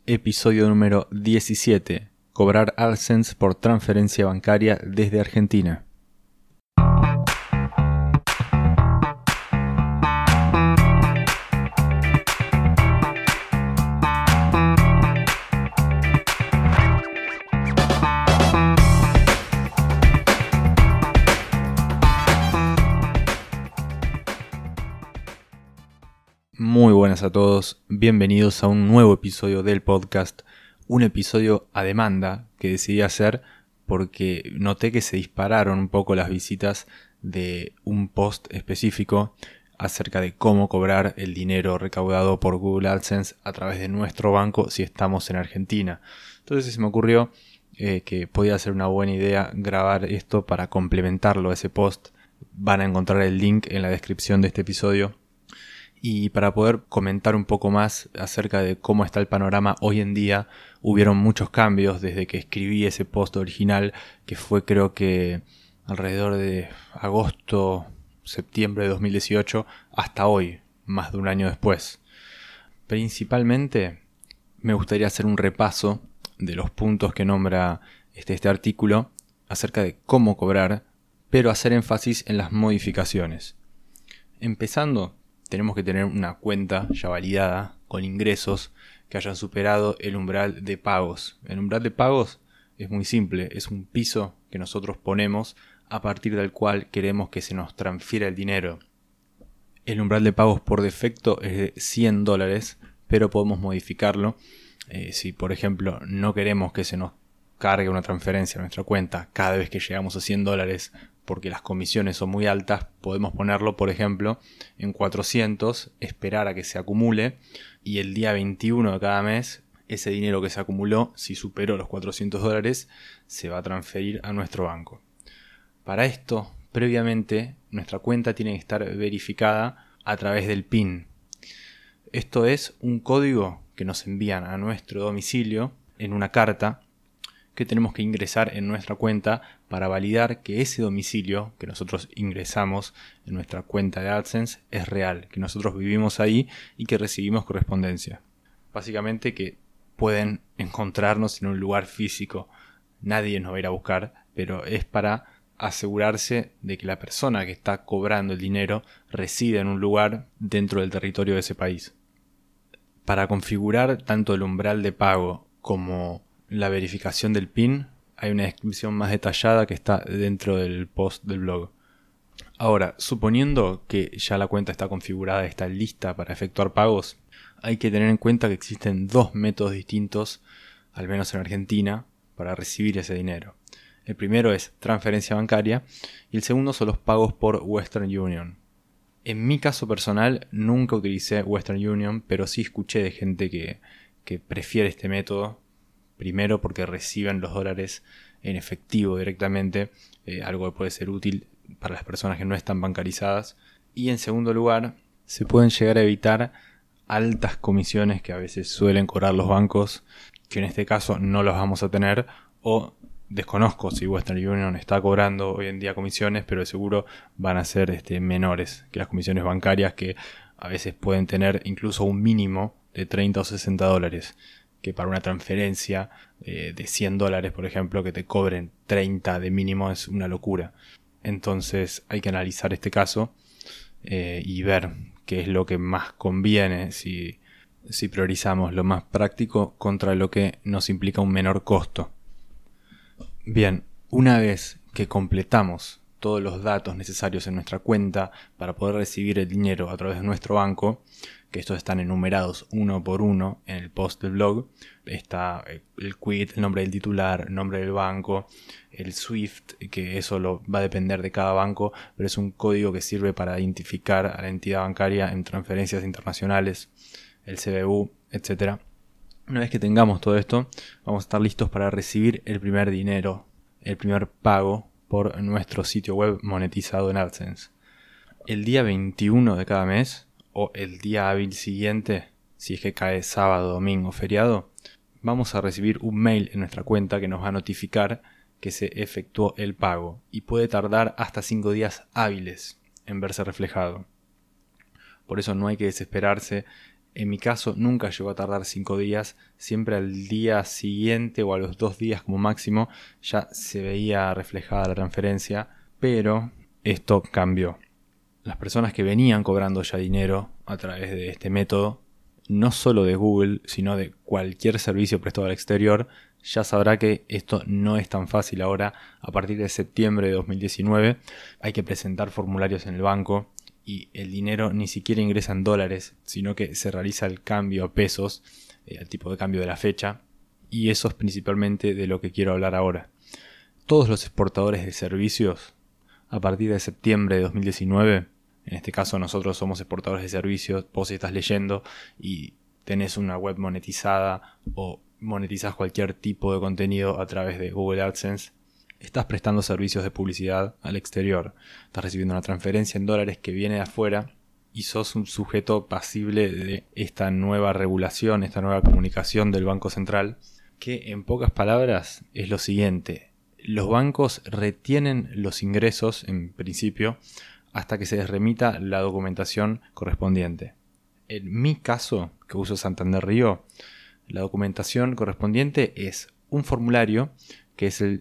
Episodio número 17. Cobrar AdSense por transferencia bancaria desde Argentina. Muy buenas a todos, bienvenidos a un nuevo episodio del podcast, un episodio a demanda que decidí hacer porque noté que se dispararon un poco las visitas de un post específico acerca de cómo cobrar el dinero recaudado por Google AdSense a través de nuestro banco si estamos en Argentina. Entonces se me ocurrió que podía ser una buena idea grabar esto para complementarlo a ese post. Van a encontrar el link en la descripción de este episodio. Y para poder comentar un poco más acerca de cómo está el panorama hoy en día, hubieron muchos cambios desde que escribí ese post original, que fue creo que alrededor de agosto, septiembre de 2018, hasta hoy, más de un año después. Principalmente me gustaría hacer un repaso de los puntos que nombra este artículo acerca de cómo cobrar, pero hacer énfasis en las modificaciones. Empezando, tenemos que tener una cuenta ya validada con ingresos que hayan superado el umbral de pagos. El umbral de pagos es muy simple, es un piso que nosotros ponemos a partir del cual queremos que se nos transfiera el dinero. El umbral de pagos por defecto es de $100, pero podemos modificarlo. Si por ejemplo no queremos que se nos cargue una transferencia a nuestra cuenta cada vez que llegamos a $100 porque las comisiones son muy altas, podemos ponerlo por ejemplo en 400, esperar a que se acumule y el día 21 de cada mes ese dinero que se acumuló, si superó los $400, se va a transferir a nuestro banco. Para esto, previamente, nuestra cuenta tiene que estar verificada a través del PIN. Esto es un código que nos envían a nuestro domicilio en una carta que tenemos que ingresar en nuestra cuenta para validar que ese domicilio que nosotros ingresamos en nuestra cuenta de AdSense es real, que nosotros vivimos ahí y que recibimos correspondencia. Básicamente que pueden encontrarnos en un lugar físico, nadie nos va a ir a buscar, pero es para asegurarse de que la persona que está cobrando el dinero reside en un lugar dentro del territorio de ese país. Para configurar tanto el umbral de pago como la verificación del PIN, hay una descripción más detallada que está dentro del post del blog. Ahora, suponiendo que ya la cuenta está configurada, está lista para efectuar pagos, hay que tener en cuenta que existen dos métodos distintos, al menos en Argentina, para recibir ese dinero. El primero es transferencia bancaria y el segundo son los pagos por Western Union. En mi caso personal nunca utilicé Western Union, pero sí escuché de gente que prefiere este método. Primero porque reciben los dólares en efectivo directamente, algo que puede ser útil para las personas que no están bancarizadas. Y en segundo lugar, se pueden llegar a evitar altas comisiones que a veces suelen cobrar los bancos, que en este caso no los vamos a tener, o desconozco si Western Union está cobrando hoy en día comisiones, pero de seguro van a ser menores que las comisiones bancarias, que a veces pueden tener incluso un mínimo de $30 o $60. Que para una transferencia de $100, por ejemplo, que te cobren 30 de mínimo es una locura. Entonces hay que analizar este caso y ver qué es lo que más conviene si priorizamos lo más práctico contra lo que nos implica un menor costo. Bien, una vez que completamos todos los datos necesarios en nuestra cuenta para poder recibir el dinero a través de nuestro banco, que estos están enumerados uno por uno en el post del blog, está el quit, el nombre del titular, el nombre del banco, el SWIFT, que eso va a depender de cada banco, pero es un código que sirve para identificar a la entidad bancaria en transferencias internacionales, el CBU, etc. Una vez que tengamos todo esto, vamos a estar listos para recibir el primer dinero, el primer pago por nuestro sitio web monetizado en AdSense. El día 21 de cada mes, o el día hábil siguiente, si es que cae sábado, domingo, feriado, vamos a recibir un mail en nuestra cuenta que nos va a notificar que se efectuó el pago y puede tardar hasta 5 días hábiles en verse reflejado. Por eso no hay que desesperarse En mi caso nunca llegó a tardar 5 días, siempre al día siguiente o a los 2 días como máximo ya se veía reflejada la transferencia, pero esto cambió. Las personas que venían cobrando ya dinero a través de este método, no solo de Google, sino de cualquier servicio prestado al exterior, ya sabrá que esto no es tan fácil ahora. A partir de septiembre de 2019 hay que presentar formularios en el banco y el dinero ni siquiera ingresa en dólares, sino que se realiza el cambio a pesos, el tipo de cambio de la fecha, y eso es principalmente de lo que quiero hablar ahora. Todos los exportadores de servicios, a partir de septiembre de 2019, en este caso nosotros somos exportadores de servicios, vos estás leyendo y tenés una web monetizada o monetizás cualquier tipo de contenido a través de Google AdSense, estás prestando servicios de publicidad al exterior, estás recibiendo una transferencia en dólares que viene de afuera y sos un sujeto pasible de esta nueva regulación, esta nueva comunicación del Banco Central, que en pocas palabras es lo siguiente: los bancos retienen los ingresos en principio hasta que se les remita la documentación correspondiente. En mi caso, que uso Santander Río, la documentación correspondiente es un formulario que es el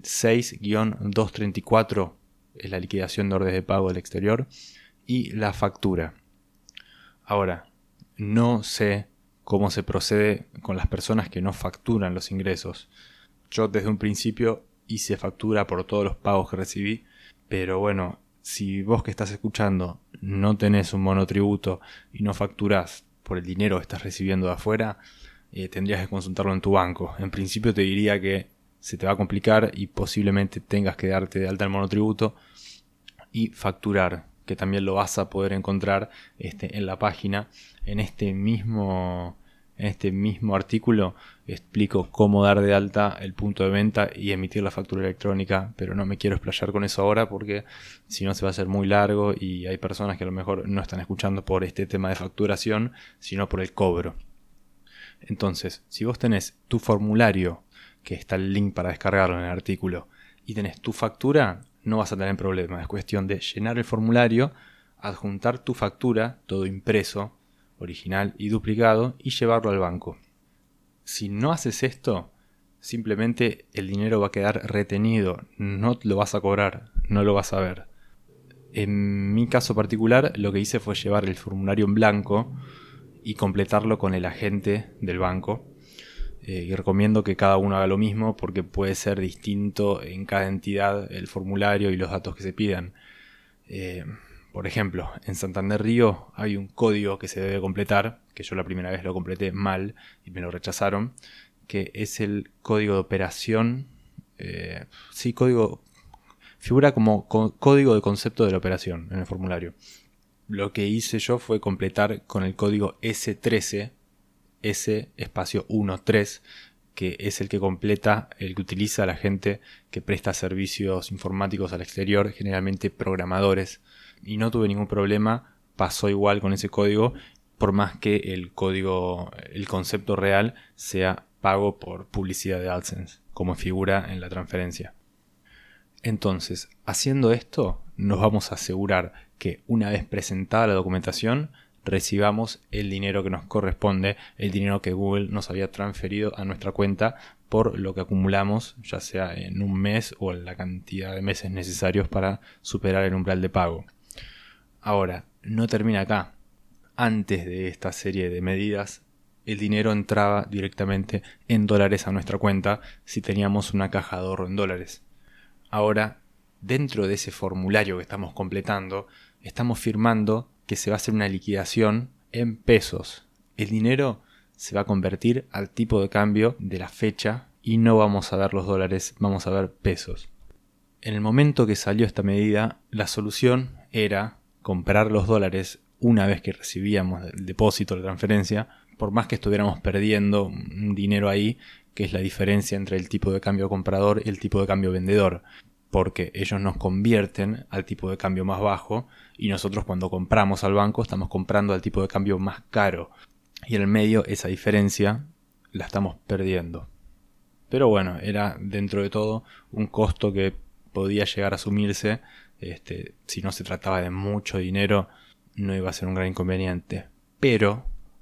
6-234, es la liquidación de órdenes de pago del exterior, y la factura. Ahora, no sé cómo se procede con las personas que no facturan los ingresos. Yo desde un principio hice factura por todos los pagos que recibí, pero bueno, si vos que estás escuchando no tenés un monotributo y no facturás por el dinero que estás recibiendo de afuera, tendrías que consultarlo en tu banco. En principio te diría que se te va a complicar y posiblemente tengas que darte de alta el monotributo y facturar, que también lo vas a poder encontrar en la página. En este mismo artículo explico cómo dar de alta el punto de venta y emitir la factura electrónica, pero no me quiero explayar con eso ahora porque si no se va a hacer muy largo y hay personas que a lo mejor no están escuchando por este tema de facturación, sino por el cobro. Entonces, si vos tenés tu formulario, que está el link para descargarlo en el artículo, y tenés tu factura, no vas a tener problema. Es cuestión de llenar el formulario, adjuntar tu factura, todo impreso, original y duplicado, y llevarlo al banco. Si no haces esto, simplemente el dinero va a quedar retenido, no lo vas a cobrar, no lo vas a ver. En mi caso particular, lo que hice fue llevar el formulario en blanco y completarlo con el agente del banco. Y recomiendo que cada uno haga lo mismo porque puede ser distinto en cada entidad el formulario y los datos que se pidan. Por ejemplo, en Santander Río hay un código que se debe completar, que yo la primera vez lo completé mal y me lo rechazaron, que es el código de operación. Figura como código de concepto de la operación en el formulario. Lo que hice yo fue completar con el código S13, S-13, que es el que completa, el que utiliza la gente que presta servicios informáticos al exterior, generalmente programadores. Y no tuve ningún problema, pasó igual con ese código, por más que el concepto real sea pago por publicidad de AdSense, como figura en la transferencia. Entonces, haciendo esto, nos vamos a asegurar que una vez presentada la documentación, recibamos el dinero que nos corresponde, el dinero que Google nos había transferido a nuestra cuenta por lo que acumulamos, ya sea en un mes o en la cantidad de meses necesarios para superar el umbral de pago. Ahora, no termina acá. Antes de esta serie de medidas, el dinero entraba directamente en dólares a nuestra cuenta si teníamos una caja de ahorro en dólares. Ahora, dentro de ese formulario que estamos completando, estamos firmando que se va a hacer una liquidación en pesos. El dinero se va a convertir al tipo de cambio de la fecha y no vamos a ver los dólares, vamos a ver pesos. En el momento que salió esta medida, la solución era comprar los dólares una vez que recibíamos el depósito, la transferencia, por más que estuviéramos perdiendo un dinero ahí, que es la diferencia entre el tipo de cambio comprador y el tipo de cambio vendedor, porque ellos nos convierten al tipo de cambio más bajo y nosotros cuando compramos al banco estamos comprando al tipo de cambio más caro y en el medio esa diferencia la estamos perdiendo. Pero bueno, era dentro de todo un costo que podía llegar a asumirse. Si no se trataba de mucho dinero no iba a ser un gran inconveniente. Pero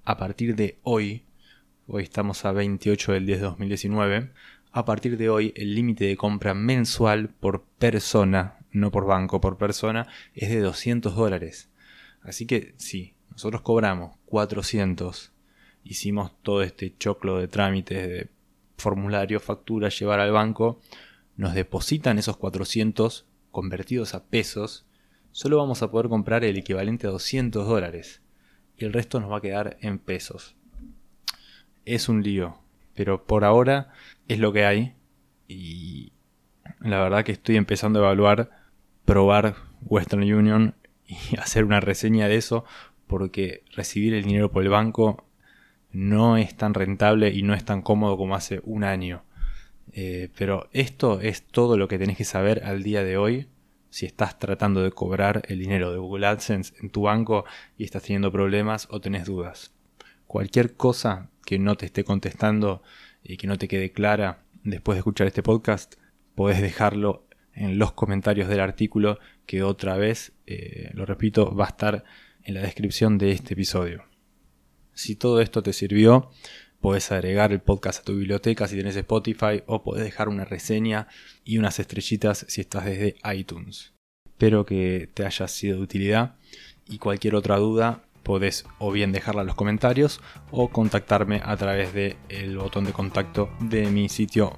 a partir de hoy estamos a 28 del 10 de 2019, a partir de hoy el límite de compra mensual por persona, no por banco, por persona, es de $200. Así que sí, nosotros cobramos 400, hicimos todo este choclo de trámites, de formulario, factura, llevar al banco, nos depositan esos 400 convertidos a pesos, solo vamos a poder comprar el equivalente a $200 y el resto nos va a quedar en pesos. Es un lío, pero por ahora es lo que hay y la verdad que estoy empezando a evaluar probar Western Union y hacer una reseña de eso, porque recibir el dinero por el banco no es tan rentable y no es tan cómodo como hace un año. Pero esto es todo lo que tenés que saber al día de hoy si estás tratando de cobrar el dinero de Google AdSense en tu banco y estás teniendo problemas o tenés dudas. Cualquier cosa que no te esté contestando y que no te quede clara después de escuchar este podcast, podés dejarlo en los comentarios del artículo que otra vez, lo repito, va a estar en la descripción de este episodio. Si todo esto te sirvió, podés agregar el podcast a tu biblioteca si tenés Spotify o podés dejar una reseña y unas estrellitas si estás desde iTunes. Espero que te haya sido de utilidad y cualquier otra duda podés o bien dejarla en los comentarios o contactarme a través del botón de contacto de mi sitio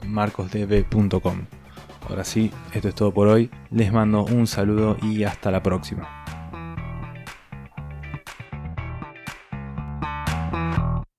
marcosdb.com. Ahora sí, esto es todo por hoy. Les mando un saludo y hasta la próxima.